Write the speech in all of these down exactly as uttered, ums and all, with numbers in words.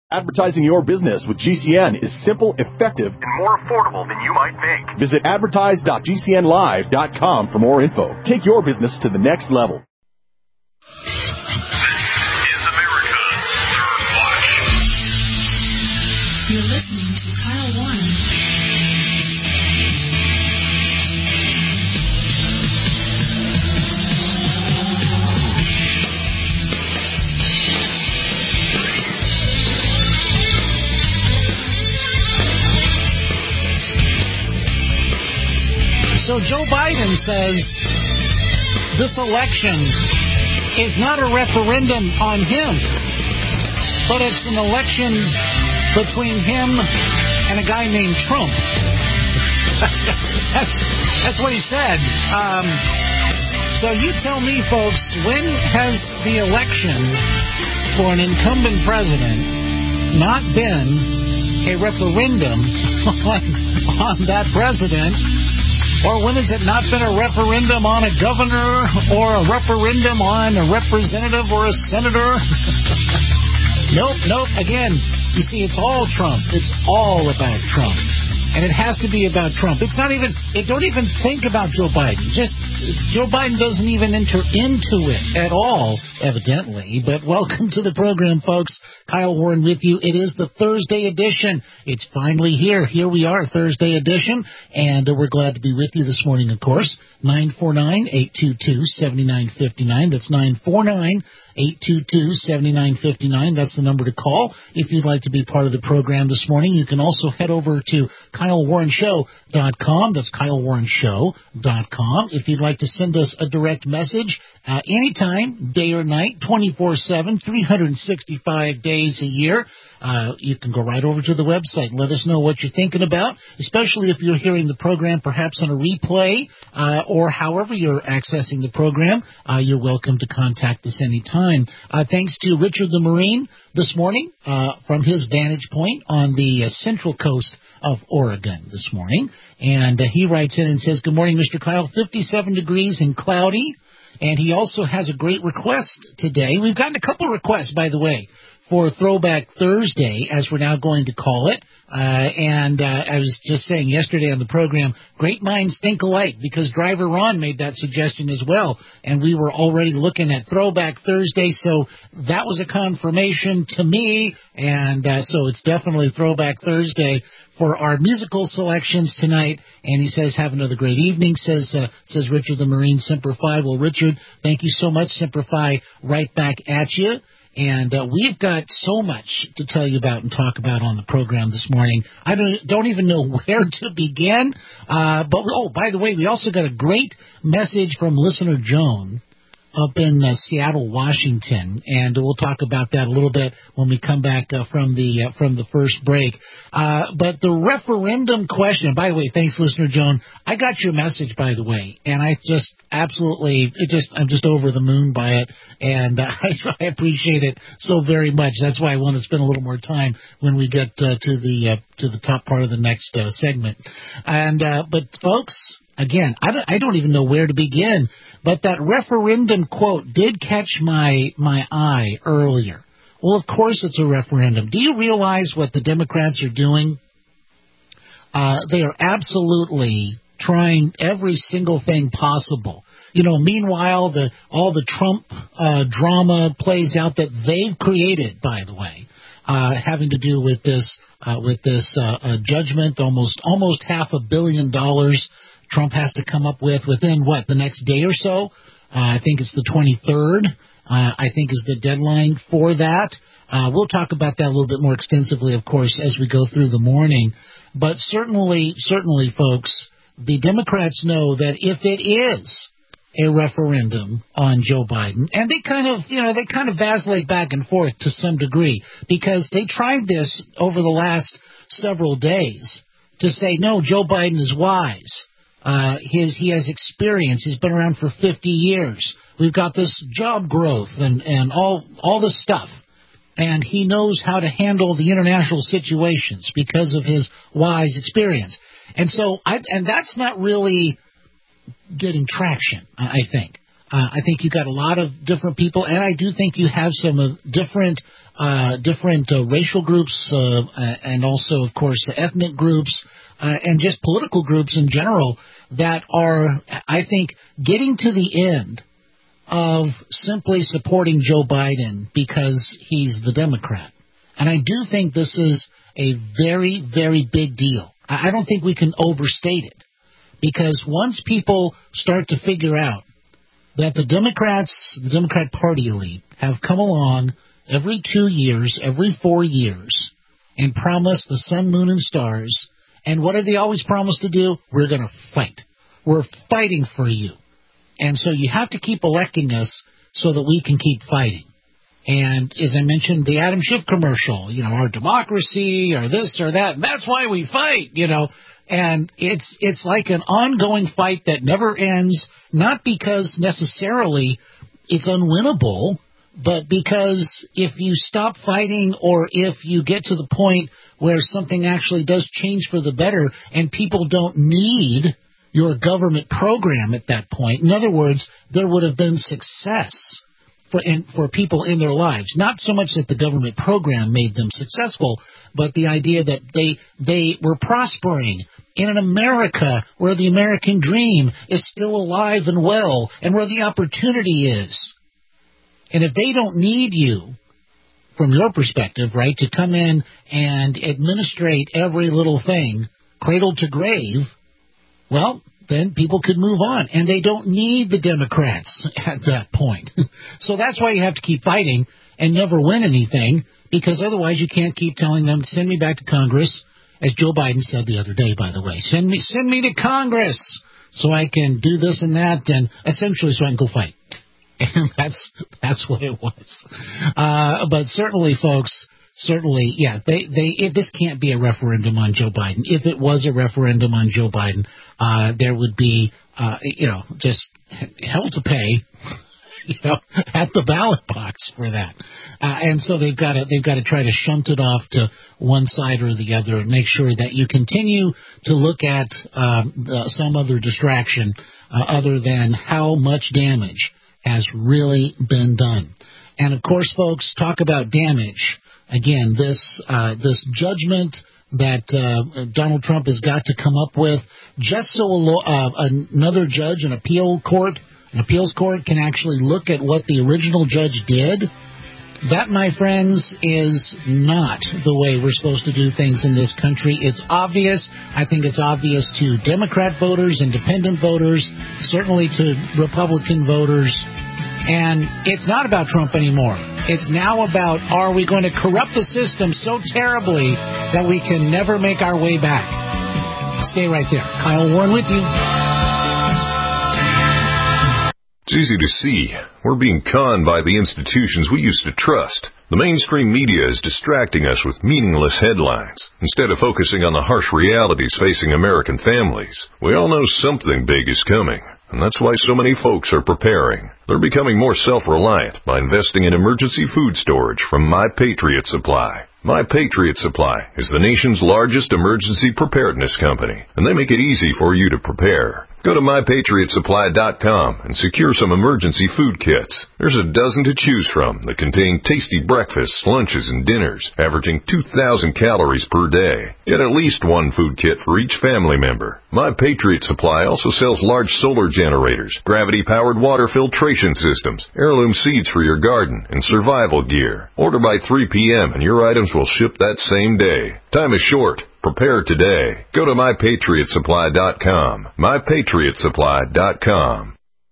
Advertising your business with G C N is simple, effective, and more affordable than you might think. Visit advertise dot g c n live dot com for more info. Take your business to the next level. This is America's Third Watch. You're listening to Kyle Warren. So Joe Biden says this election is not a referendum on him, but it's an election between him and a guy named Trump. that's, that's what he said. Um, so you tell me, folks, when has the election for an incumbent president not been a referendum on, on that president? Or when has it not been a referendum on a governor or a referendum on a representative or a senator? Nope, nope. Again, you see, it's all Trump. It's all about Trump. And it has to be about Trump. It's not even, it don't even think about Joe Biden. Just, Joe Biden doesn't even enter into it at all, evidently. But welcome to the program, folks. Kyle Warren with you. It is the Thursday edition. It's finally here. Here we are, Thursday edition. And uh, we're glad to be with you this morning, of course. nine four nine, eight two two, seven nine five nine. That's nine four nine, eight two two, seven nine five nine. That's the number to call if you'd like to be part of the program this morning. You can also head over to Kyle Warren Show dot com. That's Kyle Warren Show dot com. If you'd like to send us a direct message uh, anytime, day or night, twenty-four seven, three hundred sixty-five days a year, Uh, you can go right over to the website and let us know what you're thinking about, especially if you're hearing the program perhaps on a replay uh, or however you're accessing the program. Uh, you're welcome to contact us anytime. Uh, thanks to Richard the Marine this morning uh, from his vantage point on the uh, central coast of Oregon this morning. And uh, he writes in and says, "Good morning, Mister Kyle, fifty-seven degrees and cloudy." And he also has a great request today. We've gotten a couple requests, by the way, for Throwback Thursday, as we're now going to call it. Uh, and uh, I was just saying yesterday on the program, great minds think alike, because Driver Ron made that suggestion as well. And we were already looking at Throwback Thursday, so that was a confirmation to me. And uh, so it's definitely Throwback Thursday for our musical selections tonight. And he says, have another great evening, says uh, says Richard the Marine, Semper Fi. Well, Richard, thank you so much, Semper Fi, right back at you. And uh, we've got so much to tell you about and talk about on the program this morning. I don't don't even know where to begin. Uh, but, oh, by the way, we also got a great message from listener Joan up in uh, Seattle, Washington, and we'll talk about that a little bit when we come back uh, from the uh, from the first break. Uh, but the referendum question, and by the way, thanks, listener Joan. I got your message, by the way, and I just absolutely, it just I'm just over the moon by it, and uh, I, I appreciate it so very much. That's why I want to spend a little more time when we get uh, to the uh, to the top part of the next uh, segment. And uh, but folks. Again, I don't, I don't even know where to begin, but that referendum quote did catch my my eye earlier. Well, of course it's a referendum. Do you realize what the Democrats are doing? Uh, they are absolutely trying every single thing possible. You know, meanwhile, the all the Trump uh, drama plays out that they've created, by the way, uh, having to do with this uh, with this uh, uh, judgment, almost almost half a billion dollars. Trump has to come up with within, what, the next day or so? Uh, I think it's the twenty-third, uh, I think is the deadline for that. Uh, we'll talk about that a little bit more extensively, of course, as we go through the morning. But certainly, certainly, folks, the Democrats know that if it is a referendum on Joe Biden, and they kind of, you know, they kind of vacillate back and forth to some degree, because they tried this over the last several days to say, no, Joe Biden is wise. Uh, his, he has experience. He's been around for fifty years. We've got this job growth and, and all, all this stuff. And he knows how to handle the international situations because of his wise experience. And so, I, and that's not really getting traction, I think. Uh, I think you got a lot of different people, and I do think you have some of different uh, different uh, racial groups, uh, and also, of course, ethnic groups, uh, and just political groups in general that are, I think, getting to the end of simply supporting Joe Biden because he's the Democrat. And I do think this is a very, very big deal. I don't think we can overstate it, because once people start to figure out that the Democrats, the Democrat Party elite, have come along every two years, every four years, and promised the sun, moon, and stars, and what do they always promise to do? We're going to fight. We're fighting for you. And so you have to keep electing us so that we can keep fighting. And as I mentioned, the Adam Schiff commercial, you know, our democracy or this or that, and that's why we fight, you know. And it's it's like an ongoing fight that never ends, not because necessarily it's unwinnable, but because if you stop fighting, or if you get to the point where something actually does change for the better and people don't need your government program at that point, in other words, there would have been success for in, for people in their lives. Not so much that the government program made them successful, but the idea that they they were prospering in an America where the American dream is still alive and well, and where the opportunity is. And if they don't need you, from your perspective, right, to come in and administrate every little thing, cradle to grave, well, then people could move on. And they don't need the Democrats at that point. So that's why you have to keep fighting and never win anything, because otherwise you can't keep telling them, send me back to Congress, as Joe Biden said the other day, by the way. Send me send me to Congress so I can do this and that, and essentially so I can go fight. And that's that's what it was. Uh, but certainly, folks, certainly, yeah, they, they it, this can't be a referendum on Joe Biden. If it was a referendum on Joe Biden, uh, there would be, uh, you know, just hell to pay, you know, at the ballot box for that. Uh, and so they've got to they've got to try to shunt it off to one side or the other and make sure that you continue to look at um, the, some other distraction uh, other than how much damage has really been done. And of course, folks, talk about damage. Again, this uh, this judgment that uh, Donald Trump has got to come up with, just so a lo- uh, another judge, an appeal court, an appeals court, can actually look at what the original judge did. That, my friends, is not the way we're supposed to do things in this country. It's obvious. I think it's obvious to Democrat voters, independent voters, certainly to Republican voters. And it's not about Trump anymore. It's now about, are we going to corrupt the system so terribly that we can never make our way back? Stay right there. Kyle Warren with you. It's easy to see. We're being conned by the institutions we used to trust. The mainstream media is distracting us with meaningless headlines instead of focusing on the harsh realities facing American families. We all know something big is coming, and that's why so many folks are preparing. They're becoming more self-reliant by investing in emergency food storage from My Patriot Supply. My Patriot Supply is the nation's largest emergency preparedness company, and they make it easy for you to prepare. Go to my patriot supply dot com and secure some emergency food kits. There's a dozen to choose from that contain tasty breakfasts, lunches, and dinners, averaging two thousand calories per day. Get at least one food kit for each family member. My Patriot Supply also sells large solar generators, gravity-powered water filtration systems, heirloom seeds for your garden, and survival gear. Order by three p.m. and your items will ship that same day. Time is short. Prepare today. Go to my patriot supply dot com. my patriot supply dot com.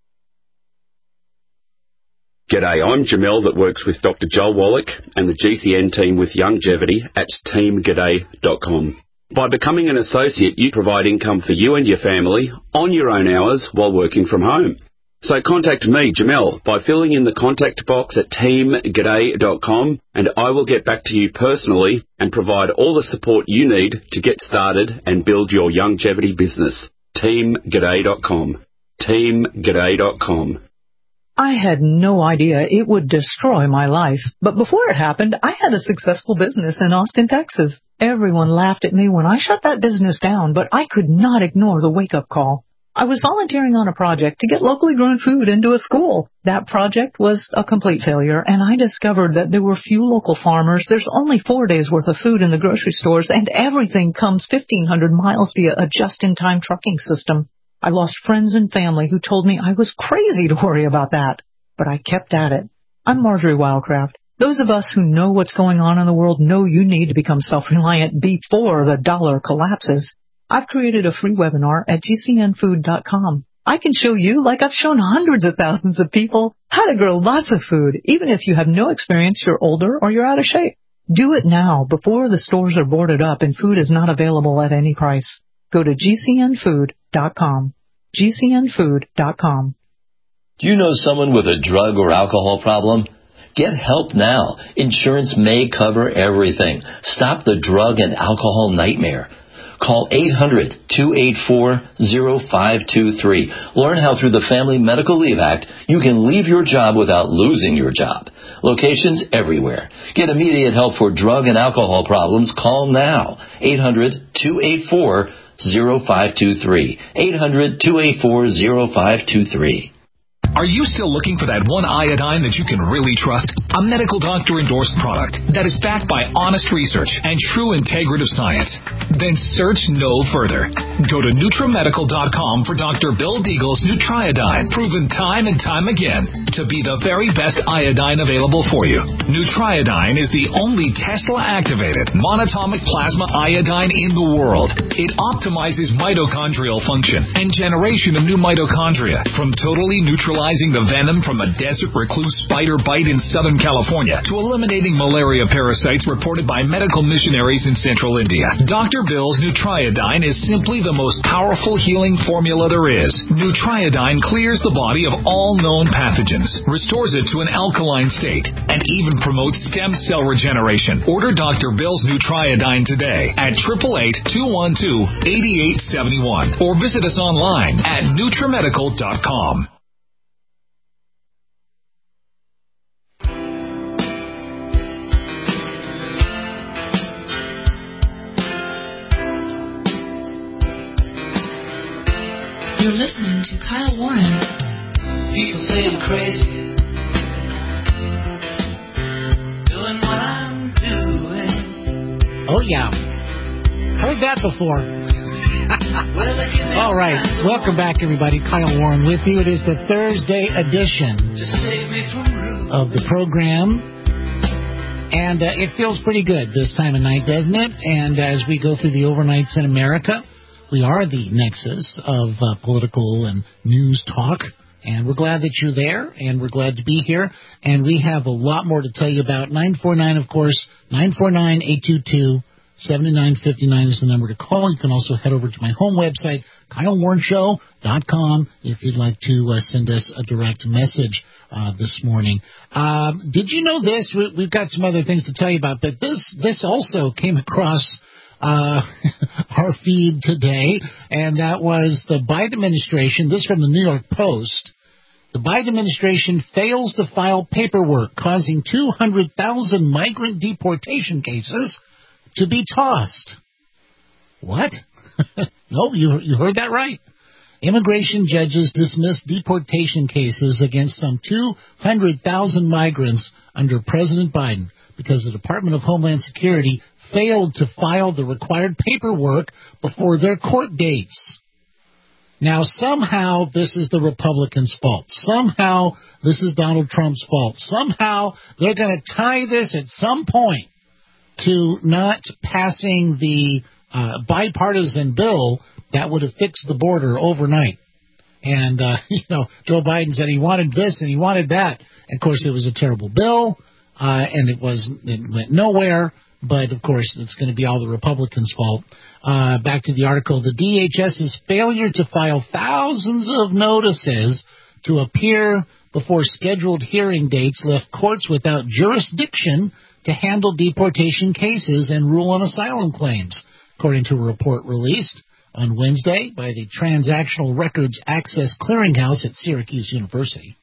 G'day, I'm Jamel that works with Doctor Joel Wallach and the G C N team with Longevity at team g'day dot com. By becoming an associate, you provide income for you and your family on your own hours while working from home. So contact me, Jamel, by filling in the contact box at team g'day dot com, and I will get back to you personally and provide all the support you need to get started and build your longevity business. team g'day dot com. team g'day dot com. I had no idea it would destroy my life, but before it happened, I had a successful business in Austin, Texas. Everyone laughed at me when I shut that business down, but I could not ignore the wake-up call. I was volunteering on a project to get locally grown food into a school. That project was a complete failure, and I discovered that there were few local farmers. There's only four days' worth of food in the grocery stores, and everything comes fifteen hundred miles via a just-in-time trucking system. I lost friends and family who told me I was crazy to worry about that, but I kept at it. I'm Marjorie Wildcraft. Those of us who know what's going on in the world know you need to become self-reliant before the dollar collapses. I've created a free webinar at G C N food dot com. I can show you, like I've shown hundreds of thousands of people, how to grow lots of food, even if you have no experience, you're older, or you're out of shape. Do it now, before the stores are boarded up and food is not available at any price. Go to G C N food dot com. G C N food dot com. Do you know someone with a drug or alcohol problem? Get help now. Insurance may cover everything. Stop the drug and alcohol nightmare. Call eight hundred, two eight four, zero five two three. Learn how through the Family Medical Leave Act you can leave your job without losing your job. Locations everywhere. Get immediate help for drug and alcohol problems. Call now. eight hundred, two eight four, zero five two three. eight hundred, two eight four, zero five two three. Are you still looking for that one iodine that you can really trust? A medical doctor-endorsed product that is backed by honest research and true integrative science? Then search no further. Go to Nutramedical dot com for Doctor Bill Deagle's Nutriodine, proven time and time again to be the very best iodine available for you. Nutriodine is the only Tesla-activated monatomic plasma iodine in the world. It optimizes mitochondrial function and generation of new mitochondria from totally neutralizing the venom from a desert recluse spider bite in Southern California to eliminating malaria parasites reported by medical missionaries in Central India. Doctor Bill's Nutriodine is simply the most powerful healing formula there is. Nutriodine clears the body of all known pathogens, restores it to an alkaline state, and even promotes stem cell regeneration. Order Doctor Bill's Nutriodine today at eight eight eight, two one two, eight eight seven one or visit us online at Nutramedical dot com. You're listening to Kyle Warren. People say I'm crazy, doing what I'm doing. Oh, yeah. Heard that before. All right. Welcome back, everybody. Kyle Warren with you. It is the Thursday edition of the program. And uh, it feels pretty good this time of night, doesn't it? And as we go through the overnights in America, we are the nexus of uh, political and news talk, and we're glad that you're there, and we're glad to be here, and we have a lot more to tell you about. nine four nine, of course, nine four nine, eight two two, seven nine five nine is the number to call. You can also head over to my home website, Kyle Warren Show dot com, if you'd like to uh, send us a direct message uh, this morning. Um, did you know this? We, we've got some other things to tell you about, but this, this also came across Uh, our feed today, and that was the Biden administration. This from the New York Post. The Biden administration fails to file paperwork, causing two hundred thousand migrant deportation cases to be tossed. What? No, you, you heard that right. Immigration judges dismissed deportation cases against some two hundred thousand migrants under President Biden because the Department of Homeland Security failed to file the required paperwork before their court dates. Now, somehow this is the Republicans' fault. Somehow this is Donald Trump's fault. Somehow they're going to tie this at some point to not passing the uh, bipartisan bill that would have fixed the border overnight. And, uh, you know, Joe Biden said he wanted this and he wanted that. And of course, it was a terrible bill, uh, and it was it went nowhere. But, of course, it's going to be all the Republicans' fault. Uh, back to the article. The DHS's failure to file thousands of notices to appear before scheduled hearing dates left courts without jurisdiction to handle deportation cases and rule on asylum claims, according to a report released on Wednesday by the Transactional Records Access Clearinghouse at Syracuse University.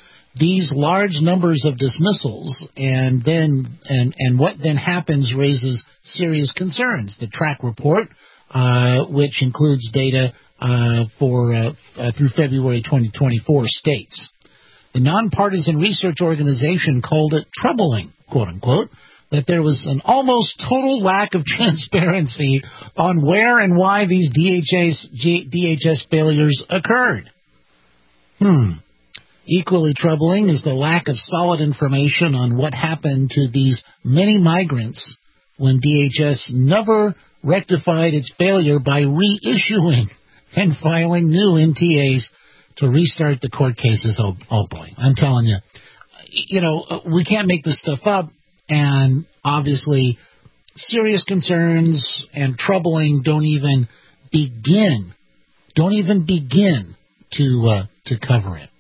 These large numbers of dismissals and then and, and what then happens raises serious concerns. The track report, uh, which includes data uh, for uh, uh, through February twenty twenty-four states. The nonpartisan research organization called it troubling, quote unquote, that there was an almost total lack of transparency on where and why these D H S, G, D H S failures occurred. Hmm. Equally troubling is the lack of solid information on what happened to these many migrants when D H S never rectified its failure by reissuing and filing new N T As to restart the court cases. Oh, oh boy, I'm telling you, you know, we can't make this stuff up, and obviously serious concerns and troubling don't even begin, don't even begin to uh, to cover it.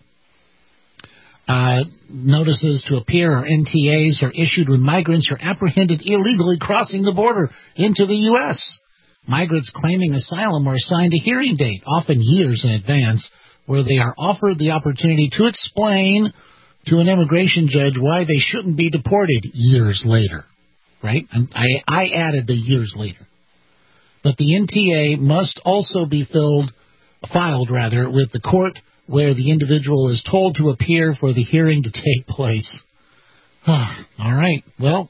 Uh, notices to appear or N T As are issued when migrants are apprehended illegally crossing the border into the U S Migrants claiming asylum are assigned a hearing date, often years in advance, where they are offered the opportunity to explain to an immigration judge why they shouldn't be deported years later. Right? And I, I added the years later. But the N T A must also be filled, filed rather, with the court where the individual is told to appear for the hearing to take place. All right. Well,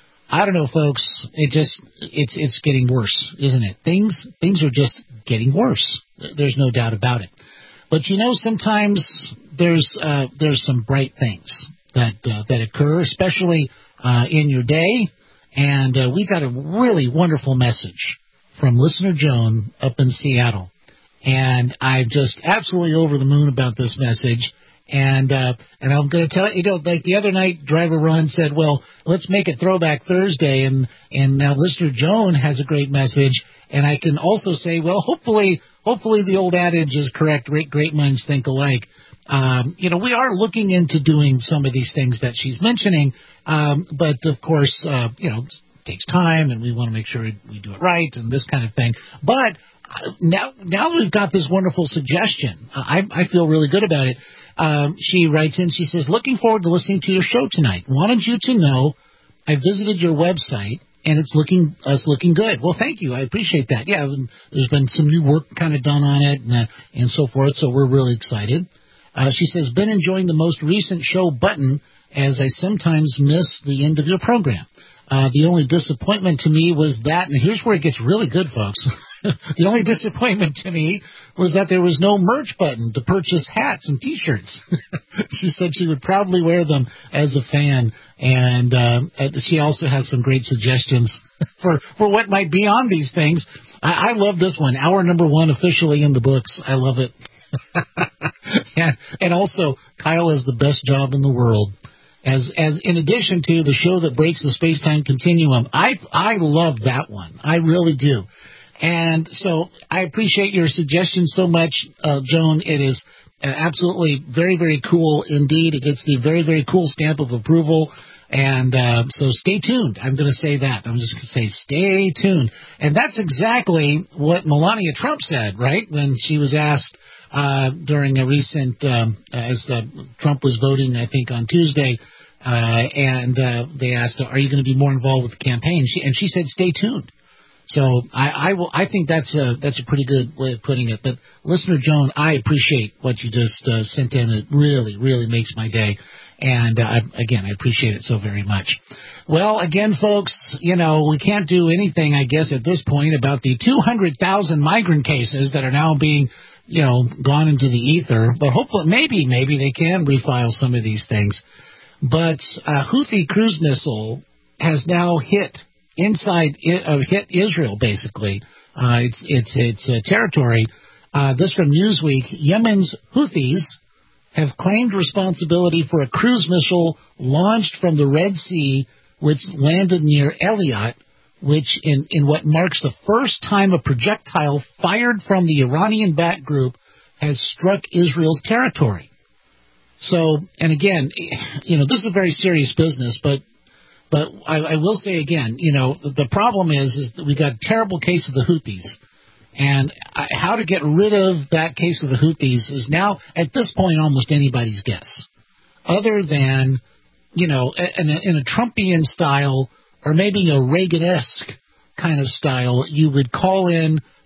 I don't know, folks. It just it's it's getting worse, isn't it? Things things are just getting worse. There's no doubt about it. But you know, sometimes there's uh, there's some bright things that uh, that occur, especially uh, in your day. And uh, we got a really wonderful message from listener Joan up in Seattle. And I'm just absolutely over the moon about this message. And uh, and I'm going to tell you, you know, like the other night, Driver Ron said, well, let's make it Throwback Thursday. And, and now listener Joan has a great message. And I can also say, well, hopefully, hopefully the old adage is correct. Great, great minds think alike. Um, you know, we are looking into doing some of these things that she's mentioning. Um, but, of course, uh, you know, it takes time, and we want to make sure we do it right and this kind of thing. But Now, now that we've got this wonderful suggestion, I, I feel really good about it. Um, she writes in, she says, looking forward to listening to your show tonight. Wanted you to know I visited your website, and it's looking uh, it's looking good. Well, thank you. I appreciate that. Yeah, there's been some new work kind of done on it and, uh, and so forth, so we're really excited. Uh, she says, been enjoying the most recent show button as I sometimes miss the end of your program. Uh, the only disappointment to me was that, and here's where it gets really good, folks. The only disappointment to me was that there was no merch button to purchase hats and T-shirts. She said she would probably wear them as a fan, and uh, she also has some great suggestions for, for what might be on these things. I, I love this one. Hour number one officially in the books. I love it. and, and also, Kyle has the best job in the world. As as in addition to the show that breaks the space-time continuum, I I love that one. I really do. And so I appreciate your suggestion so much, uh, Joan. It is uh, absolutely very, very cool indeed. It gets the very, very cool stamp of approval. And uh, so stay tuned. I'm going to say that. I'm just going to say stay tuned. And that's exactly what Melania Trump said, right, when she was asked uh, during a recent, um, as uh, Trump was voting, I think, on Tuesday, uh, and uh, they asked, are you going to be more involved with the campaign? She, and she said, stay tuned. So I, I will. I think that's a that's a pretty good way of putting it. But listener Joan, I appreciate what you just uh, sent in. It really, really makes my day. And uh, I, again, I appreciate it so very much. Well, again, folks, you know, we can't do anything, I guess, at this point about the two hundred thousand migrant cases that are now being, you know, gone into the ether. But hopefully, maybe, maybe they can refile some of these things. But a Houthi cruise missile has now hit. Inside, uh, hit Israel, basically. Uh, it's it's it's uh, territory. Uh, this from Newsweek. Yemen's Houthis have claimed responsibility for a cruise missile launched from the Red Sea, which landed near Eilat, which in, in what marks the first time a projectile fired from the Iranian-backed group has struck Israel's territory. So, and again, you know, this is a very serious business, but But I, I will say again, you know, the, the problem is, is that we got a terrible case of the Houthis. And I, how to get rid of that case of the Houthis is now, at this point, almost anybody's guess. Other than, you know, in a, in a Trumpian style, or maybe a Reagan-esque kind of style, you would call in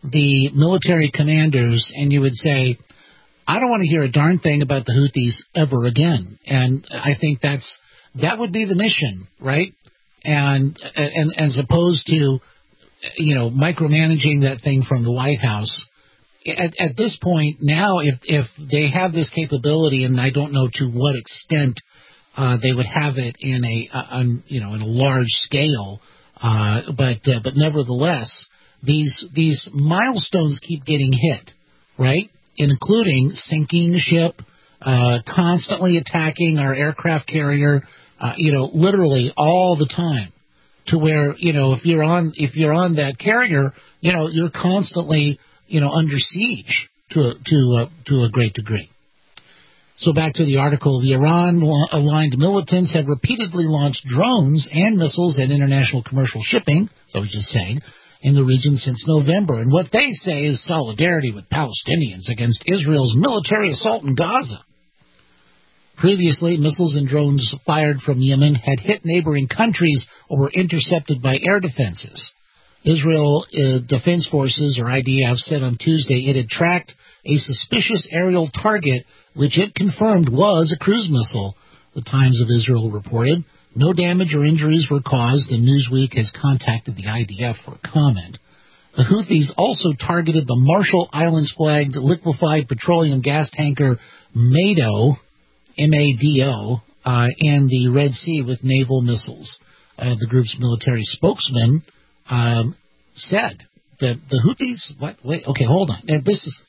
the military commanders and you would say, I don't want to hear a darn thing about the Houthis ever again. And I think that's that would be the mission, right? And and as opposed to, you know, micromanaging that thing from the White House. At, at this point now, if if they have this capability, and I don't know to what extent uh, they would have it in a, a, a you know in a large scale, uh, but uh, but nevertheless, these these milestones keep getting hit, right? Including sinking the ship, uh, constantly attacking our aircraft carrier, uh, you know, literally all the time. To where, you know, if you're on if you're on that carrier, you know, you're constantly, you know, under siege to a, to a, to a great degree. So back to the article, the Iran-aligned militants have repeatedly launched drones and missiles at international commercial shipping, as I was just saying, in the region since November. And what they say is solidarity with Palestinians against Israel's military assault in Gaza. Previously, missiles and drones fired from Yemen had hit neighboring countries or were intercepted by air defenses. Israel uh, Defense Forces, or I D F, said on Tuesday it had tracked a suspicious aerial target, which it confirmed was a cruise missile, the Times of Israel reported. No damage or injuries were caused, and Newsweek has contacted the I D F for comment. The Houthis also targeted the Marshall Islands-flagged liquefied petroleum gas tanker Mado, M A D O, uh, and the Red Sea with naval missiles. Uh, the group's military spokesman um, said that the Houthis... What? Wait, okay, hold on. Uh, this is...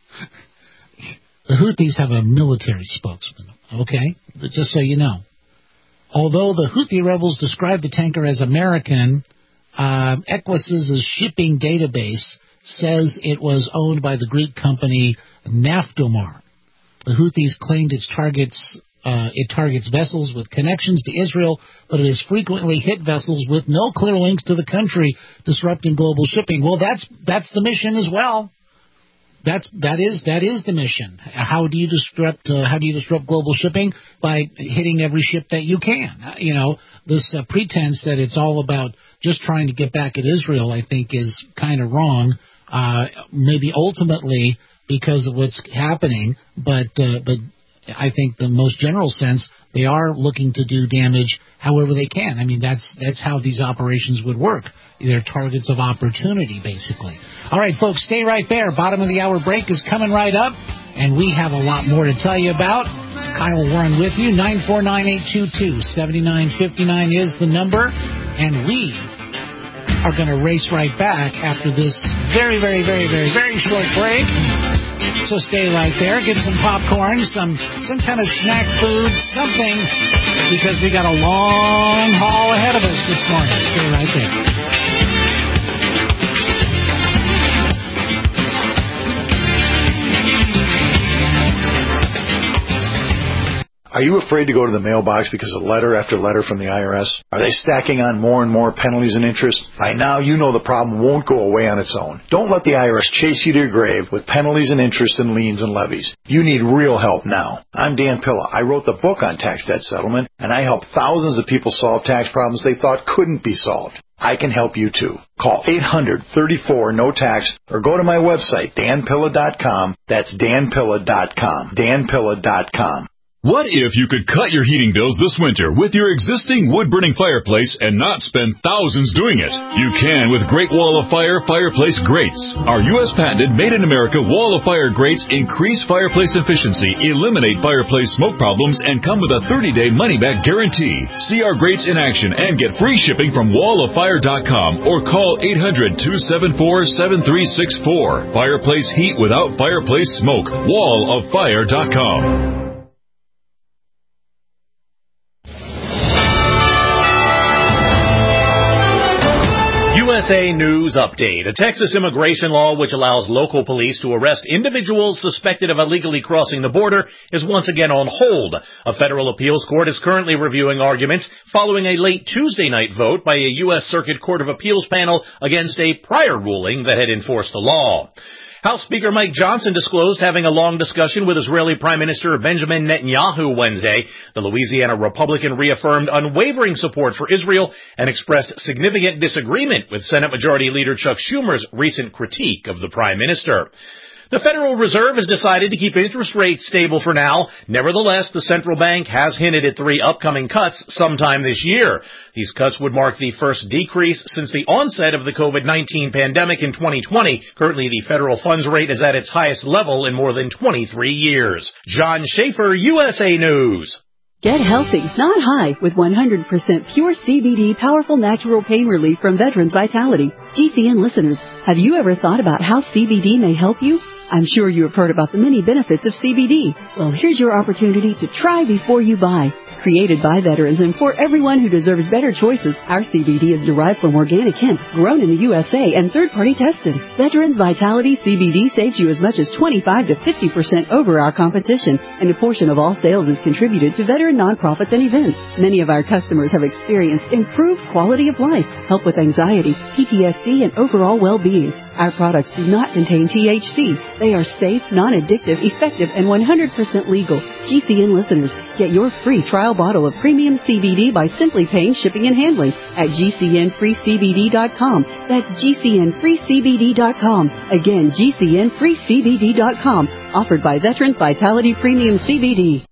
the Houthis have a military spokesman, okay? Just so you know. Although the Houthi rebels described the tanker as American, uh, Equus's shipping database says it was owned by the Greek company Naftomar. The Houthis claimed its targets, uh, it targets vessels with connections to Israel, but it has frequently hit vessels with no clear links to the country, disrupting global shipping. Well, that's that's the mission as well. That's that is that is the mission. How do you disrupt? Uh, how do you disrupt global shipping? By hitting every ship that you can. You know, this uh, pretense that it's all about just trying to get back at Israel, I think, is kind of wrong. Uh, maybe ultimately, because of what's happening, but uh, but I think the most general sense, they are looking to do damage however they can. I mean, that's that's how these operations would work. They're targets of opportunity, basically. All right, folks, stay right there. Bottom of the hour break is coming right up, and we have a lot more to tell you about. Kyle Warren with you. nine four nine, eight two two, seven nine five nine is the number, and we are going to race right back after this very, very, very, very, very short break. So stay right there. Get some popcorn, some some kind of snack food, something, because we got a long haul ahead of us this morning. Stay right there. Are you afraid to go to the mailbox because of letter after letter from the I R S? Are they stacking on more and more penalties and interest? By now, you know the problem won't go away on its own. Don't let the I R S chase you to your grave with penalties and interest and liens and levies. You need real help now. I'm Dan Pilla. I wrote the book on tax debt settlement, and I help thousands of people solve tax problems they thought couldn't be solved. I can help you too. Call eight hundred, thirty-four, no tax or go to my website, dan pilla dot com. That's dan pilla dot com. dan pilla dot com. What if you could cut your heating bills this winter with your existing wood-burning fireplace and not spend thousands doing it? You can with Great Wall of Fire Fireplace Grates. Our U S patented made-in-America Wall of Fire grates increase fireplace efficiency, eliminate fireplace smoke problems, and come with a thirty-day money-back guarantee. See our grates in action and get free shipping from wall of fire dot com or call eight hundred, two seven four, seven three six four. Fireplace heat without fireplace smoke. wall of fire dot com. U S A News Update. A Texas immigration law which allows local police to arrest individuals suspected of illegally crossing the border is once again on hold. A federal appeals court is currently reviewing arguments following a late Tuesday night vote by a U S Circuit Court of Appeals panel against a prior ruling that had enforced the law. House Speaker Mike Johnson disclosed having a long discussion with Israeli Prime Minister Benjamin Netanyahu Wednesday. The Louisiana Republican reaffirmed unwavering support for Israel and expressed significant disagreement with Senate Majority Leader Chuck Schumer's recent critique of the Prime Minister. The Federal Reserve has decided to keep interest rates stable for now. Nevertheless, the central bank has hinted at three upcoming cuts sometime this year. These cuts would mark the first decrease since the onset of the COVID nineteen pandemic in twenty twenty. Currently, the federal funds rate is at its highest level in more than twenty-three years. John Schaefer, U S A News. Get healthy, not high, with one hundred percent pure C B D powerful natural pain relief from Veterans Vitality. G C N listeners, have you ever thought about how C B D may help you? I'm sure you have heard about the many benefits of C B D. Well, here's your opportunity to try before you buy. Created by veterans and for everyone who deserves better choices, our C B D is derived from organic hemp, grown in the U S A and third-party tested. Veterans Vitality C B D saves you as much as twenty-five to fifty percent over our competition, and a portion of all sales is contributed to veteran nonprofits and events. Many of our customers have experienced improved quality of life, help with anxiety, P T S D, and overall well-being. Our products do not contain T H C. They are safe, non-addictive, effective, and one hundred percent legal. G C N listeners, get your free trial bottle of premium C B D by simply paying shipping and handling at G C N free C B D dot com. That's G C N free C B D dot com. Again, G C N free C B D dot com. Offered by Veterans Vitality Premium C B D.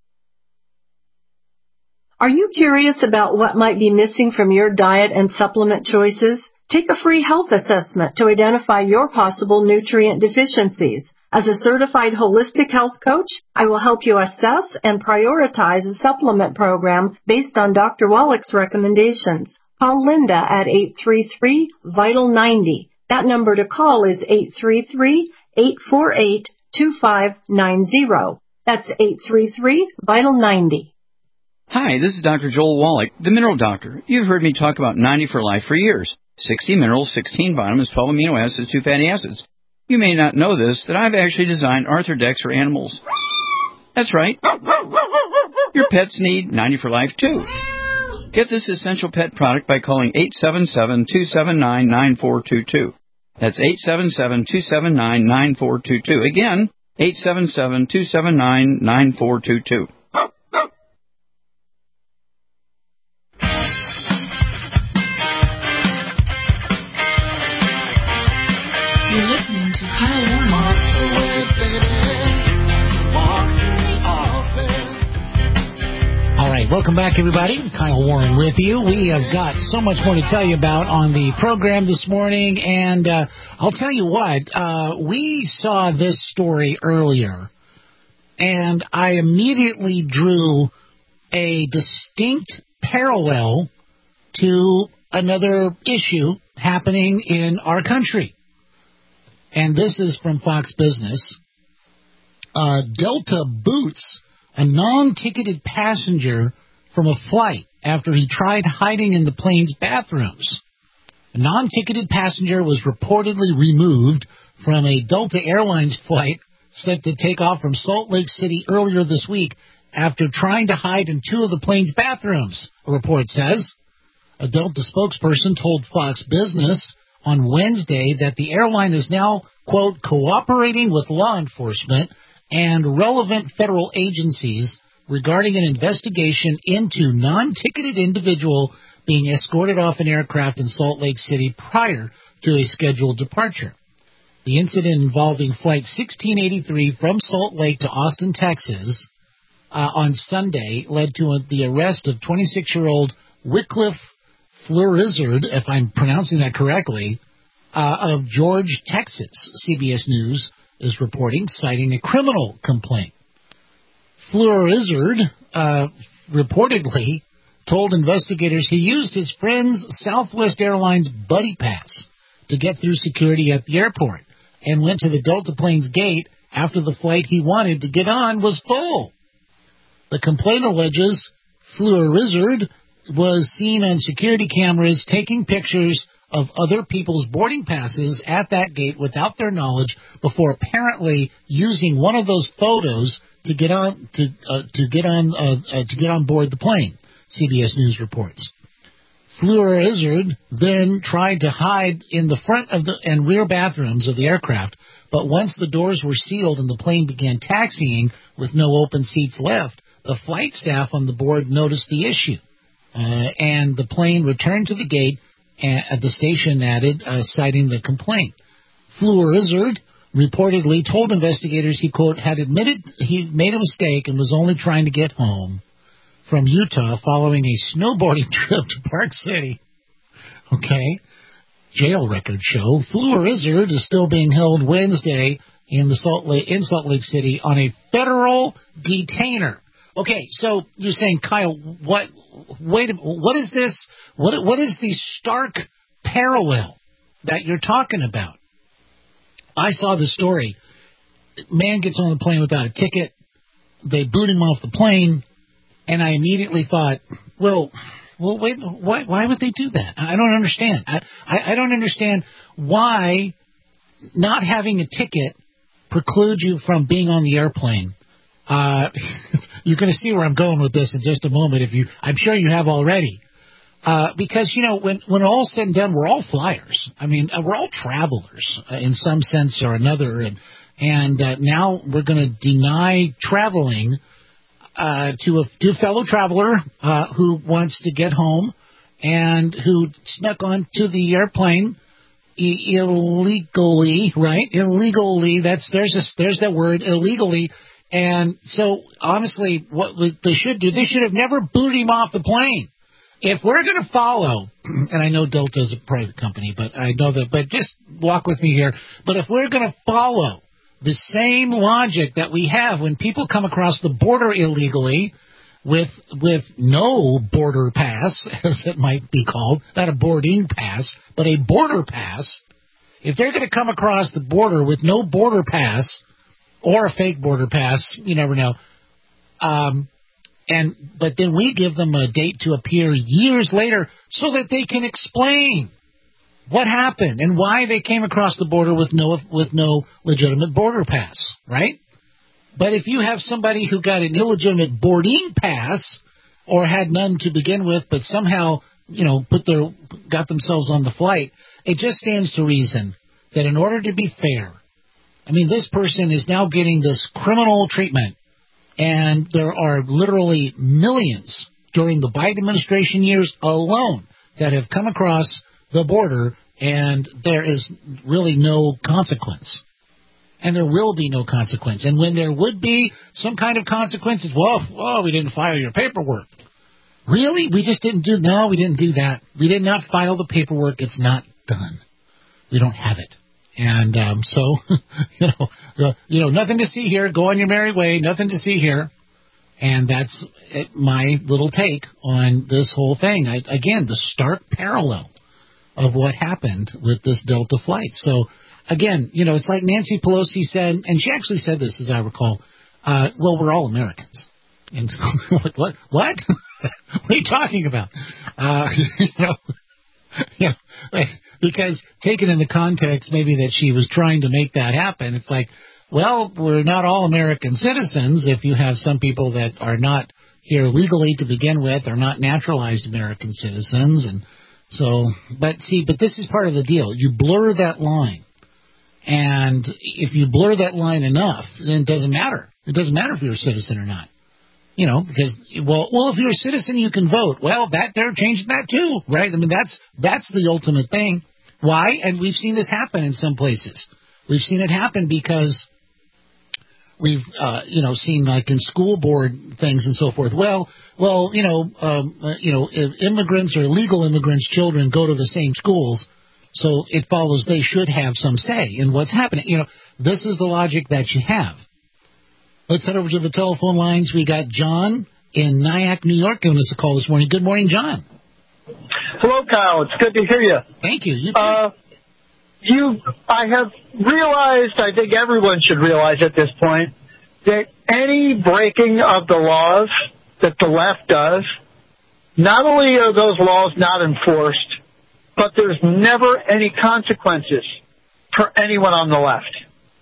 Are you curious about what might be missing from your diet and supplement choices? Take a free health assessment to identify your possible nutrient deficiencies. As a certified holistic health coach, I will help you assess and prioritize a supplement program based on Doctor Wallach's recommendations. Call Linda at eight three three, vital ninety. That number to call is eight three three, eight four eight, two five nine zero. That's eight three three, vital ninety. Hi, this is Doctor Joel Wallach, the Mineral Doctor. You've heard me talk about ninety for Life for years. sixty minerals, sixteen vitamins, twelve amino acids, two fatty acids. You may not know this, that I've actually designed Arthrodex for animals. That's right. Your pets need ninety for Life, too. Get this essential pet product by calling eight seven seven, two seven nine, nine four two two. That's eight seven seven, two seven nine, nine four two two. Again, eight seven seven, two seven nine, nine four two two. You're listening to Kyle Warren. All right, welcome back, everybody. Kyle Warren with you. We have got so much more to tell you about on the program this morning, and uh, I'll tell you what, uh, we saw this story earlier, and I immediately drew a distinct parallel to another issue happening in our country. And this is from Fox Business. Uh, Delta boots a non-ticketed passenger from a flight after he tried hiding in the plane's bathrooms. A non-ticketed passenger was reportedly removed from a Delta Airlines flight set to take off from Salt Lake City earlier this week after trying to hide in two of the plane's bathrooms, a report says. A Delta spokesperson told Fox Business on Wednesday that the airline is now, quote, cooperating with law enforcement and relevant federal agencies regarding an investigation into non-ticketed individual being escorted off an aircraft in Salt Lake City prior to a scheduled departure. The incident involving Flight sixteen eighty-three from Salt Lake to Austin, Texas, uh, on Sunday led to a, the arrest of twenty-six-year-old Wycliffe Fleurizard, if I'm pronouncing that correctly, uh, of George, Texas. C B S News is reporting, citing a criminal complaint. Fleurizard uh, reportedly told investigators he used his friend's Southwest Airlines buddy pass to get through security at the airport and went to the Delta plane's gate after the flight he wanted to get on was full. The complaint alleges Fleurizard was seen on security cameras taking pictures of other people's boarding passes at that gate without their knowledge before apparently using one of those photos to get on to uh, to get on uh, uh, to get on board the plane. C B S News reports. Fleur Izzard then tried to hide in the front of the and rear bathrooms of the aircraft, but once the doors were sealed and the plane began taxiing with no open seats left, the flight staff on the board noticed the issue, uh, and the plane returned to the gate at the station added, uh, citing the complaint. Fleur Izzard reportedly told investigators he, quote, had admitted he made a mistake and was only trying to get home from Utah following a snowboarding trip to Park City. Okay. Jail records show Fleur Izzard is still being held Wednesday in the Salt Lake, in Salt Lake City on a federal detainer. Okay, so you're saying, Kyle, what, wait a minute, what is this, what, what is the stark parallel that you're talking about? I saw the story. Man gets on the plane without a ticket. They boot him off the plane. And I immediately thought, well, well, wait, why, why would they do that? I don't understand. I, I, I don't understand why not having a ticket precludes you from being on the airplane. Uh, you're going to see where I'm going with this in just a moment. If you, I'm sure you have already. Uh, because, you know, when, when all's said and done, we're all flyers. I mean, uh, we're all travelers uh, in some sense or another. And, and uh, now we're going to deny traveling uh, to a, to a fellow traveler uh, who wants to get home and who snuck onto the airplane e- illegally, right? Illegally. That's there's a, there's that word, illegally. And so, honestly, what they should do, they should have never booted him off the plane. If we're going to follow, and I know Delta is a private company, but I know that, but just walk with me here. But if we're going to follow the same logic that we have when people come across the border illegally with with no border pass, as it might be called, not a boarding pass, but a border pass, if they're going to come across the border with no border pass or a fake border pass, you never know, um, And but then we give them a date to appear years later so that they can explain what happened and why they came across the border with no with no legitimate border pass, right? But if you have somebody who got an illegitimate boarding pass or had none to begin with, but somehow, you know, put their got themselves on the flight, it just stands to reason that in order to be fair, I mean, this person is now getting this criminal treatment. And there are literally millions during the Biden administration years alone that have come across the border, and there is really no consequence. And there will be no consequence. And when there would be some kind of consequences, well, well, we didn't file your paperwork. Really? We just didn't do, no, we didn't do that. We did not file the paperwork. It's not done. We don't have it. And um, so, you know, uh, you know, nothing to see here. Go on your merry way. Nothing to see here. And that's it, my little take on this whole thing. I, again, the stark parallel of what happened with this Delta flight. So, again, you know, it's like Nancy Pelosi said, and she actually said this, as I recall, uh, well, we're all Americans. And what? What? What? What are you talking about? Uh, you know, yeah, because taken in the context maybe that she was trying to make that happen, it's like, well, we're not all American citizens if you have some people that are not here legally to begin with, or not naturalized American citizens. And so, but see, but this is part of the deal. You blur that line. And if you blur that line enough, then it doesn't matter. It doesn't matter if you're a citizen or not. You know, because, well, well, if you're a citizen, you can vote. Well, that they're changing that too, right? I mean, that's that's the ultimate thing. Why? And we've seen this happen in some places. We've seen it happen because we've, uh, you know, seen like in school board things and so forth. Well, well, you know, um, uh, you know, immigrants or illegal immigrants' children go to the same schools, so it follows they should have some say in what's happening. You know, this is the logic that you have. Let's head over to the telephone lines. We got John in Nyack, New York, giving us a call this morning. Good morning, John. Hello, Kyle. It's good to hear you. Thank you. You, uh, you I have realized, I think everyone should realize at this point, that any breaking of the laws that the left does, not only are those laws not enforced, but there's never any consequences for anyone on the left.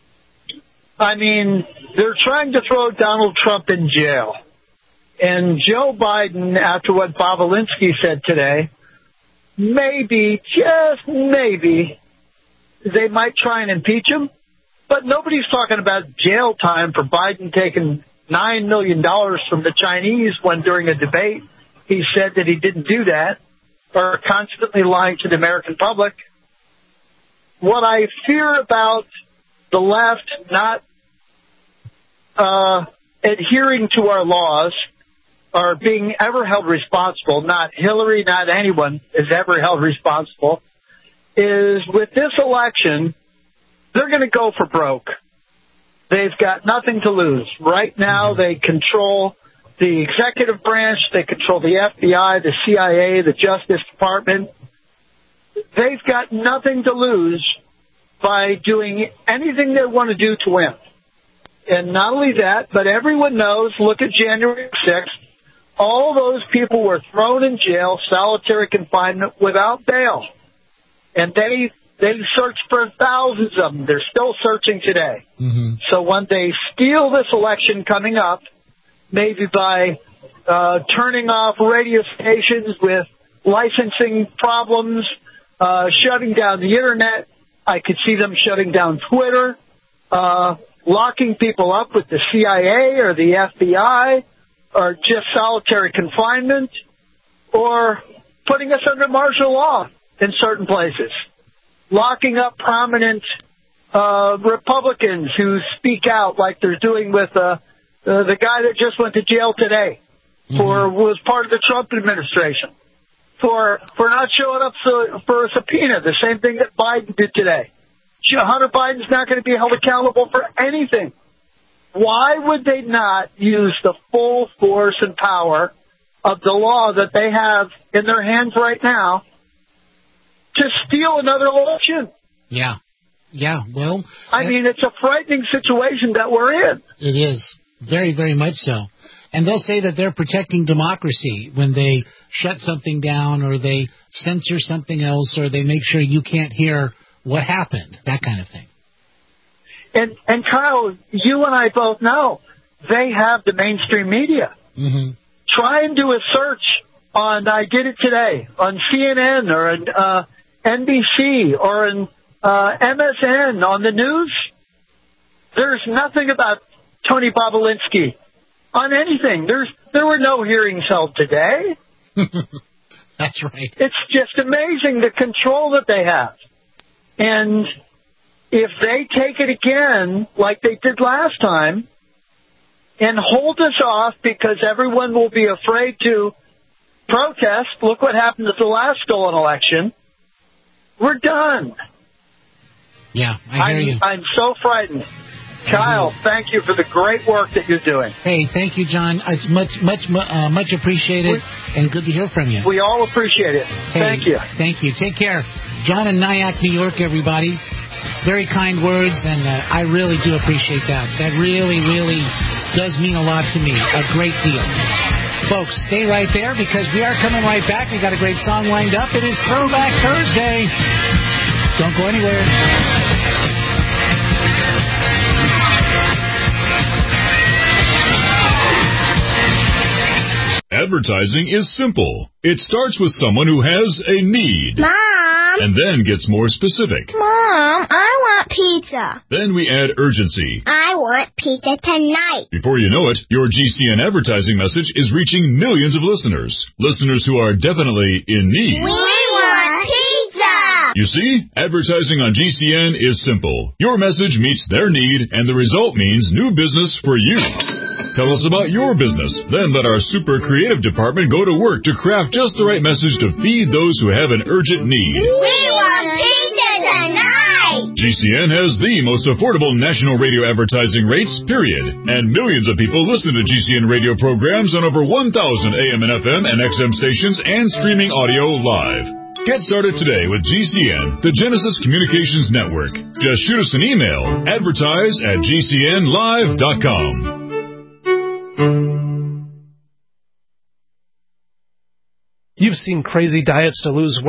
I mean, they're trying to throw Donald Trump in jail. And Joe Biden, after what Bob Alinsky said today, maybe, just maybe, they might try and impeach him. But nobody's talking about jail time for Biden taking nine million dollars from the Chinese when during a debate he said that he didn't do that, or constantly lying to the American public. What I fear about the left not uh, adhering to our laws or being ever held responsible, not Hillary, not anyone is ever held responsible, is with this election, they're going to go for broke. They've got nothing to lose. Right now, they control the executive branch. They control the F B I, the C I A, the Justice Department. They've got nothing to lose by doing anything they want to do to win. And not only that, but everyone knows, look at January sixth, all those people were thrown in jail, solitary confinement, without bail. And they they searched for thousands of them. They're still searching today. Mm-hmm. So when they steal this election coming up, maybe by uh, turning off radio stations with licensing problems, uh, shutting down the Internet, I could see them shutting down Twitter, uh, locking people up with the C I A or the F B I, or just solitary confinement, or putting us under martial law in certain places, locking up prominent uh, Republicans who speak out like they're doing with uh, uh, the guy that just went to jail today, mm-hmm. for was part of the Trump administration, for for not showing up so, for a subpoena, the same thing that Biden did today. Hunter Biden's not going to be held accountable for anything. Why would they not use the full force and power of the law that they have in their hands right now to steal another election? Yeah. Yeah, well... I mean, it's a frightening situation that we're in. It is. Very, very much so. And they'll say that they're protecting democracy when they shut something down or they censor something else or they make sure you can't hear what happened, that kind of thing. And, and Kyle, you and I both know they have the mainstream media. Mm-hmm. Try and do a search on I Did It Today, on C N N or on uh, N B C or on uh, M S N on the news. There's nothing about Tony Bobulinski on anything. There's There were no hearings held today. That's right. It's just amazing the control that they have. And if they take it again, like they did last time, and hold us off because everyone will be afraid to protest, look what happened at the last stolen election, we're done. Yeah, I hear I'm, you. I'm so frightened. Kyle, thank you for the great work that you're doing. Hey, thank you, John. It's much, much, uh, much appreciated, we, and good to hear from you. We all appreciate it. Hey, thank you. Thank you. Take care. John in Nyack, New York, everybody. Very kind words, and uh, I really do appreciate that. That really, really does mean a lot to me. A great deal. Folks, stay right there because we are coming right back. We got a great song lined up. It is Throwback Thursday. Don't go anywhere. Advertising is simple. It starts with someone who has a need. Mom! And then gets more specific. Mom, I want pizza. Then we add urgency. I want pizza tonight. Before you know it, your G C N advertising message is reaching millions of listeners. Listeners who are definitely in need. We want pizza! You see, advertising on G C N is simple. Your message meets their need, and the result means new business for you. Tell us about your business. Then let our super creative department go to work to craft just the right message to feed those who have an urgent need. We want pizza tonight! G C N has the most affordable national radio advertising rates, period. And millions of people listen to G C N radio programs on over one thousand A M and F M and X M stations and streaming audio live. Get started today with G C N, the Genesis Communications Network. Just shoot us an email, advertise at G C N live dot com. You've seen crazy diets to lose weight,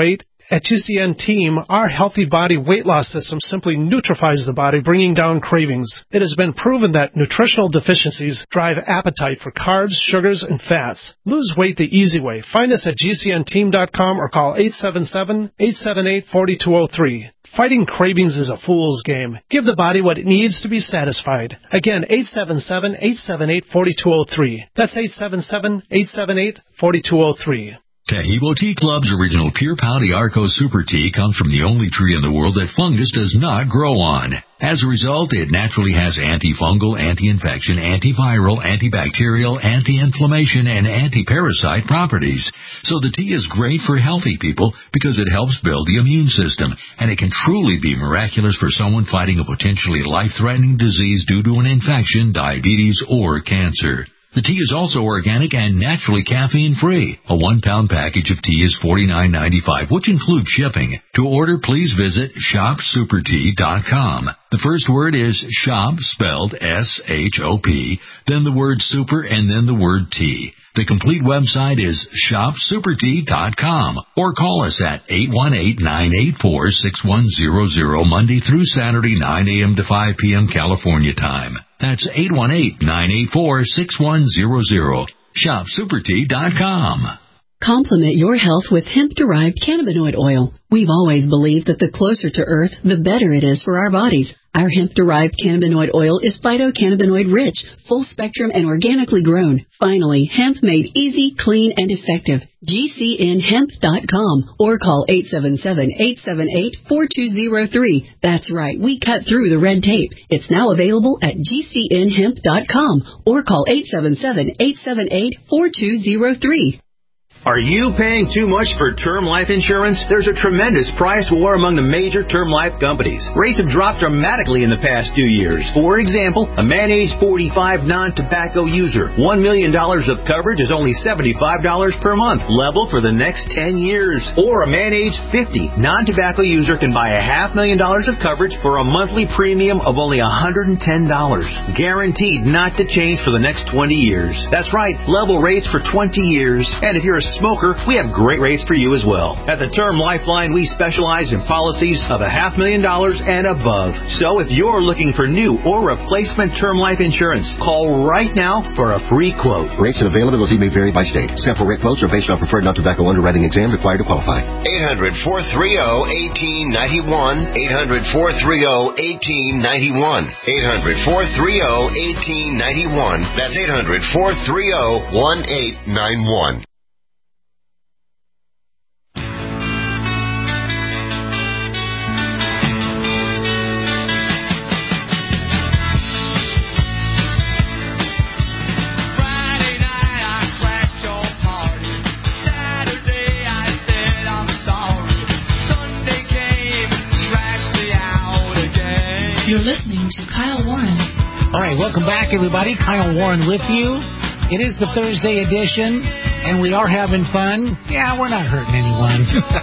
At G C N Team, our Healthy Body Weight Loss System simply neutralizes the body, bringing down cravings. It has been proven that nutritional deficiencies drive appetite for carbs, sugars, and fats. Lose weight the easy way. Find us at G C N team dot com or call eight seven seven, eight seven eight, four two zero three. Fighting cravings is a fool's game. Give the body what it needs to be satisfied. Again, eight seven seven, eight seven eight, four two zero three. That's eight seven seven, eight seven eight, four two zero three. Tahibo Tea Club's original Pure Pau d'Arco Super Tea comes from the only tree in the world that fungus does not grow on. As a result, it naturally has antifungal, anti-infection, antiviral, antibacterial, anti-inflammation, and anti-parasite properties. So the tea is great for healthy people because it helps build the immune system, and it can truly be miraculous for someone fighting a potentially life-threatening disease due to an infection, diabetes, or cancer. The tea is also organic and naturally caffeine-free. A one-pound package of tea is forty-nine ninety-five, which includes shipping. To order, please visit shop super tea dot com. The first word is shop, spelled S H O P, then the word super, and then the word tea. The complete website is shop super tea dot com, or call us at eight one eight, nine eight four, six one zero zero Monday through Saturday, nine a.m. to five p.m. California time. That's eight one eight, nine eight four, six one zero zero. shop super tea dot com. Complement your health with hemp-derived cannabinoid oil. We've always believed that the closer to Earth, the better it is for our bodies. Our hemp-derived cannabinoid oil is phytocannabinoid-rich, full-spectrum, and organically grown. Finally, hemp made easy, clean, and effective. G C N hemp dot com or call eight seven seven, eight seven eight, four two zero three. That's right, we cut through the red tape. It's now available at G C N hemp dot com or call eight seven seven, eight seven eight, four two zero three. Are you paying too much for term life insurance? There's a tremendous price war among the major term life companies. Rates have dropped dramatically in the past two years. For example, a man age forty-five non-tobacco user, one million dollars of coverage is only seventy-five dollars per month, level for the next ten years. Or a man age fifty non-tobacco user can buy a half million dollars of coverage for a monthly premium of only one hundred ten dollars. Guaranteed not to change for the next twenty years. That's right, level rates for twenty years. And if you're a smoker, we have great rates for you as well. At the Term Lifeline, we specialize in policies of a half million dollars and above. So if you're looking for new or replacement term life insurance, call right now for a free quote. Rates and availability may vary by state. Sample rate quotes are based on preferred non-tobacco underwriting exam required to qualify. eight hundred, four three zero, one eight nine one. eight hundred, four three zero, one eight nine one. eight hundred, four three zero, one eight nine one. That's eight hundred, four three zero, one eight nine one. You're listening to Kyle Warren. All right, welcome back, everybody. Kyle Warren with you. It is the Thursday edition, and we are having fun. Yeah, we're not hurting anyone.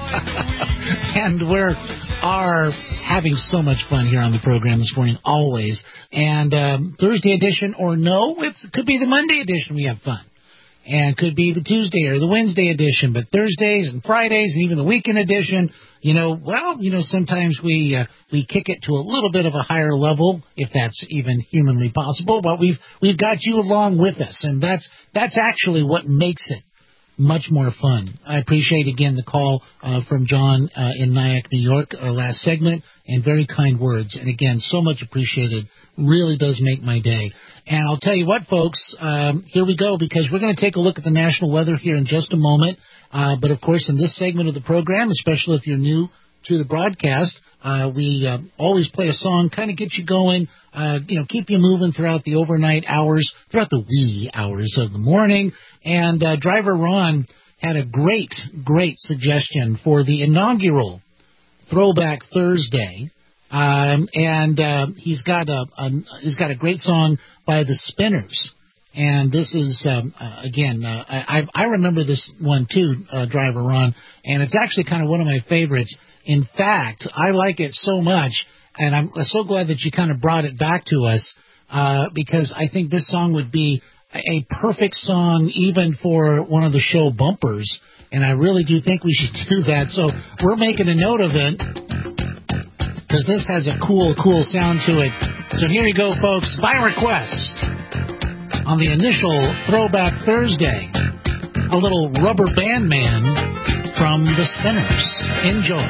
And we are having so much fun here on the program this morning, always. And um, Thursday edition or no, it's, it could be the Monday edition we have fun. And could be the Tuesday or the Wednesday edition, but Thursdays and Fridays and even the weekend edition, you know, well, you know, sometimes we uh, we kick it to a little bit of a higher level, if that's even humanly possible. But we've we've got you along with us, and that's that's actually what makes it much more fun. I appreciate again the call uh, from John uh, in Nyack, New York, our last segment, and very kind words. And again, so much appreciated. Really does make my day. And I'll tell you what, folks, um, here we go, because we're going to take a look at the national weather here in just a moment. Uh, but, of course, in this segment of the program, especially if you're new to the broadcast, uh, we uh, always play a song, kind of get you going, uh, you know, keep you moving throughout the overnight hours, throughout the wee hours of the morning. And uh, Driver Ron had a great, great suggestion for the inaugural Throwback Thursday. Um, and uh, he's got a, a he's got a great song by the Spinners, and this is um, uh, again uh, I I remember this one too, uh, Driver Ron, and it's actually kind of one of my favorites. In fact, I like it so much, and I'm so glad that you kind of brought it back to us uh, because I think this song would be a perfect song even for one of the show bumpers. And I really do think we should do that. So we're making a note of it because this has a cool, cool sound to it. So here you go, folks. By request, on the initial Throwback Thursday, a little Rubber Band Man from the Spinners. Enjoy.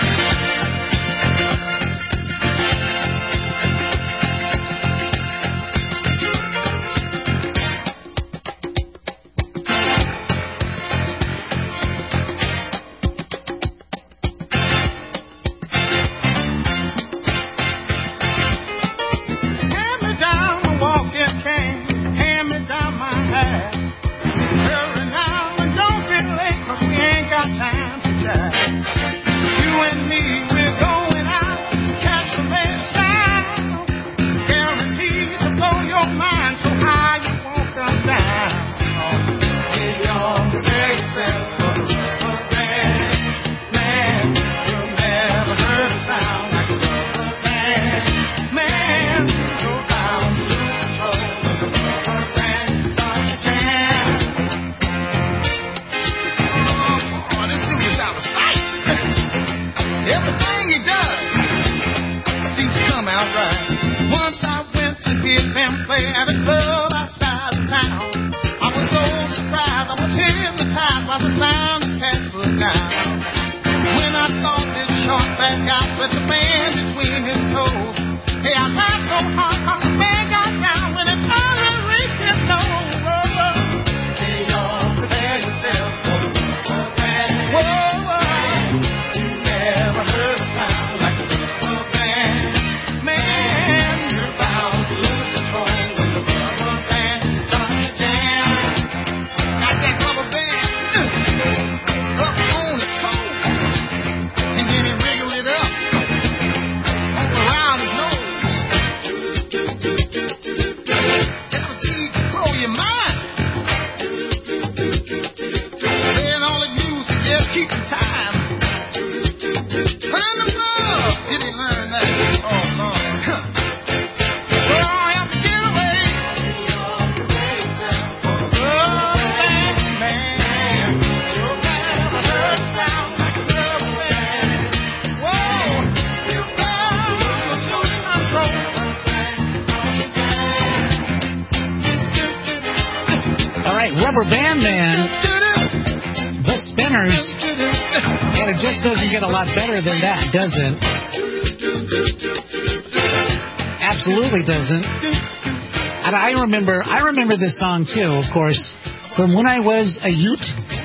Rubber Band Man, the Spinners, and it just doesn't get a lot better than that, does it? Absolutely doesn't. And I remember, I remember this song too, of course, from when I was a youth.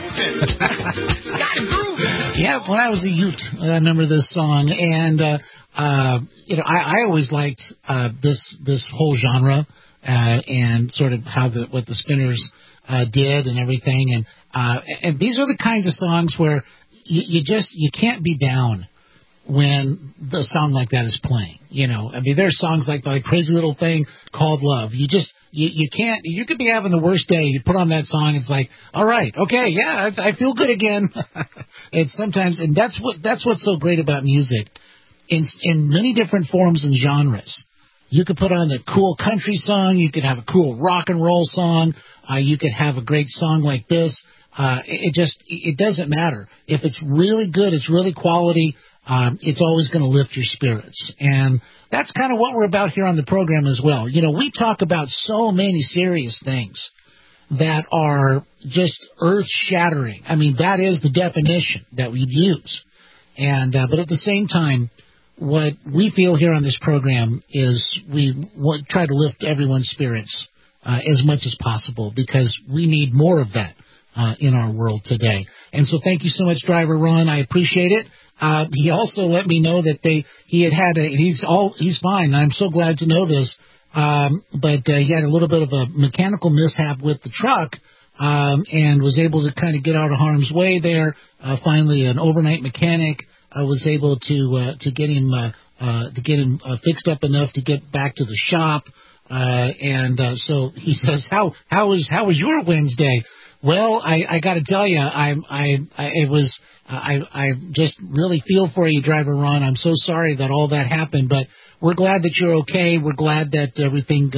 Yeah, when I was a youth, I remember this song, and uh, uh, you know, I, I always liked uh, this this whole genre uh, and sort of how the what the Spinners Uh, did and everything, and uh, and these are the kinds of songs where you, you just you can't be down when the song like that is playing. You know, I mean, there's songs like like Crazy Little Thing Called Love. You just you, you can't. You could be having the worst day. You put on that song, it's like, all right, okay, yeah, I, I feel good again. It's sometimes, and that's what that's what's so great about music, in in many different forms and genres. You could put on the cool country song. You could have a cool rock and roll song. Uh, you could have a great song like this. Uh, it, it just, it doesn't matter. If it's really good, it's really quality, um, it's always going to lift your spirits. And that's kind of what we're about here on the program as well. You know, we talk about so many serious things that are just earth-shattering. I mean, that is the definition that we use. And uh, but at the same time, what we feel here on this program is we w- try to lift everyone's spirits uh, as much as possible, because we need more of that uh, in our world today. And so thank you so much, Driver Ron. I appreciate it. Uh, he also let me know that they he had had a he's all he's fine. I'm so glad to know this. Um, but uh, he had a little bit of a mechanical mishap with the truck, um, and was able to kind of get out of harm's way there. Uh, finally, an overnight mechanic uh, was able to uh, to get him uh, uh, to get him uh, fixed up enough to get back to the shop. Uh, and uh, so he says, "How how was how was your Wednesday?" Well, I, I got to tell you, I I, I it was. I, I just really feel for you, Driver Ron. I'm so sorry that all that happened, but we're glad that you're okay. We're glad that everything uh,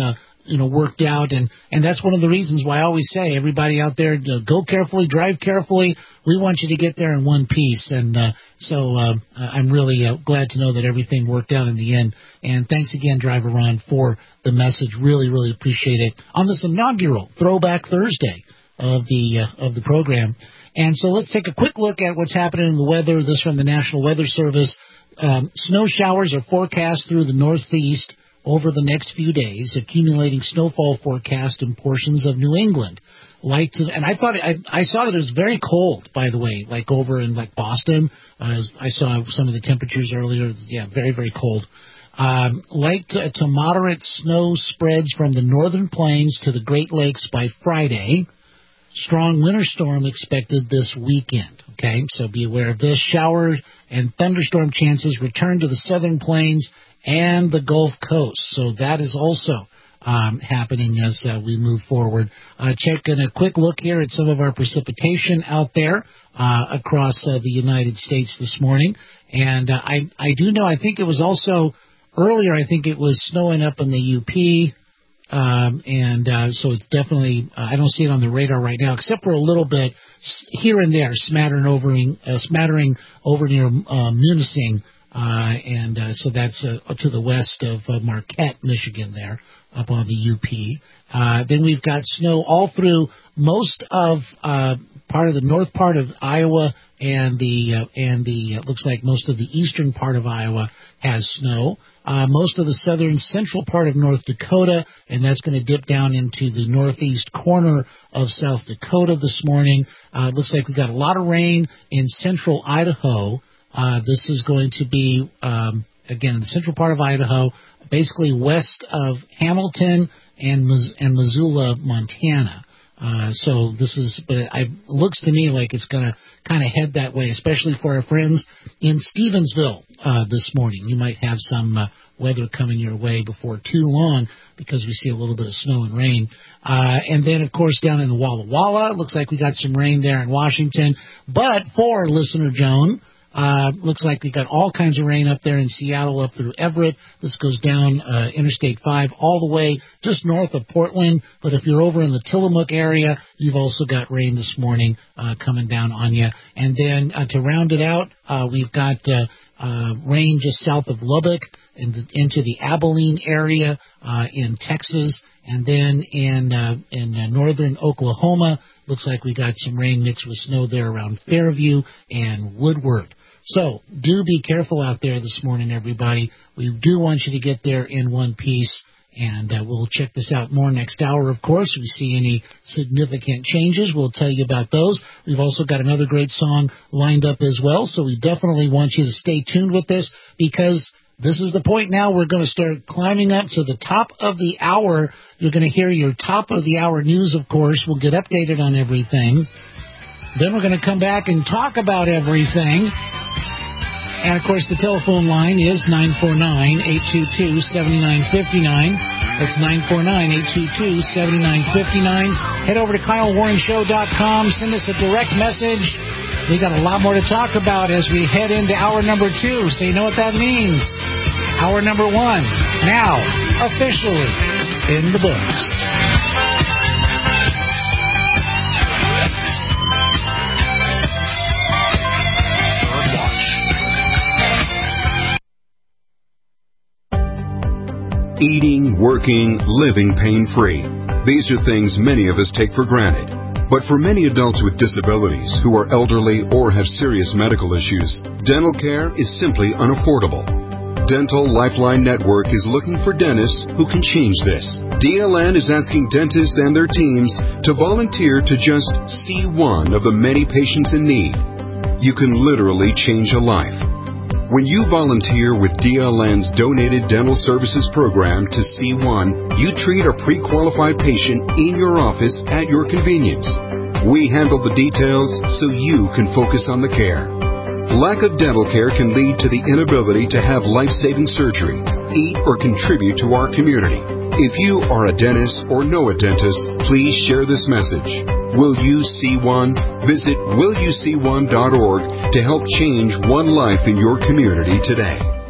you know, worked out, and, and that's one of the reasons why I always say, everybody out there, go carefully, drive carefully. We want you to get there in one piece, and uh, so uh, I'm really uh, glad to know that everything worked out in the end. And thanks again, Driver Ron, for the message. Really, really appreciate it on this inaugural Throwback Thursday of the uh, of the program. And so let's take a quick look at what's happening in the weather. This from the National Weather Service. Um, snow showers are forecast through the northeast over the next few days, accumulating snowfall forecast in portions of New England. Light to, and I thought I, I saw that it was very cold, by the way, like over in like Boston. Uh, I saw some of the temperatures earlier. Yeah, very very cold. Um, light to, to moderate snow spreads from the northern plains to the Great Lakes by Friday. Strong winter storm expected this weekend. Okay, so be aware of this. Shower and thunderstorm chances return to the southern plains and the Gulf Coast. So that is also um, happening as uh, we move forward. Uh, checking a quick look here at some of our precipitation out there uh, across uh, the United States this morning. And uh, I, I do know, I think it was also earlier, I think it was snowing up in the U P. Um, and uh, so it's definitely, uh, I don't see it on the radar right now, except for a little bit here and there, smattering over, uh, smattering over near uh, Munising. Uh, and uh, so that's uh, to the west of uh, Marquette, Michigan there, up on the U P. Uh, then we've got snow all through most of uh, part of the north part of Iowa, and the uh, and the uh, looks like most of the eastern part of Iowa has snow. Uh, most of the southern central part of North Dakota, and that's going to dip down into the northeast corner of South Dakota this morning. Uh, it looks like we got a lot of rain in central Idaho. Uh, this is going to be, um, again, in the central part of Idaho, basically west of Hamilton and Mis- and Missoula, Montana. Uh, so this is, but it, it looks to me like it's going to kind of head that way, especially for our friends in Stevensville uh, this morning. You might have some uh, weather coming your way before too long because we see a little bit of snow and rain. Uh, and then, of course, down in the Walla Walla, it looks like we got some rain there in Washington. But for listener Joan, Uh, looks like we got all kinds of rain up there in Seattle, up through Everett. This goes down uh, Interstate five all the way just north of Portland. But if you're over in the Tillamook area, you've also got rain this morning uh, coming down on you. And then uh, to round it out, uh, we've got uh, uh, rain just south of Lubbock and the, into the Abilene area uh, in Texas. And then in uh, in uh, northern Oklahoma, looks like we got some rain mixed with snow there around Fairview and Woodward. So do be careful out there this morning, everybody. We do want you to get there in one piece, and uh, we'll check this out more next hour, of course. If we see any significant changes, we'll tell you about those. We've also got another great song lined up as well, so we definitely want you to stay tuned with this, because this is the point now. We're going to start climbing up to the top of the hour. You're going to hear your top of the hour news, of course. We'll get updated on everything. Then we're going to come back and talk about everything. And, of course, the telephone line is nine four nine, eight two two, seven nine five nine. That's nine four nine, eight two two, seven nine five nine. Head over to Kyle Warren Show dot com. Send us a direct message. We got a lot more to talk about as we head into hour number two. So you know what that means. Hour number one, now officially in the books. Eating, working, living pain-free. These are things many of us take for granted. But for many adults with disabilities who are elderly or have serious medical issues, dental care is simply unaffordable. Dental Lifeline Network is looking for dentists who can change this. D L N is asking dentists and their teams to volunteer to just see one of the many patients in need. You can literally change a life. When you volunteer with D L N's Donated Dental Services Program to C one, you treat a pre-qualified patient in your office at your convenience. We handle the details so you can focus on the care. Lack of dental care can lead to the inability to have life-saving surgery, eat, or contribute to our community. If you are a dentist or know a dentist, please share this message. Will you see one? Visit will you see one dot org to help change one life in your community today.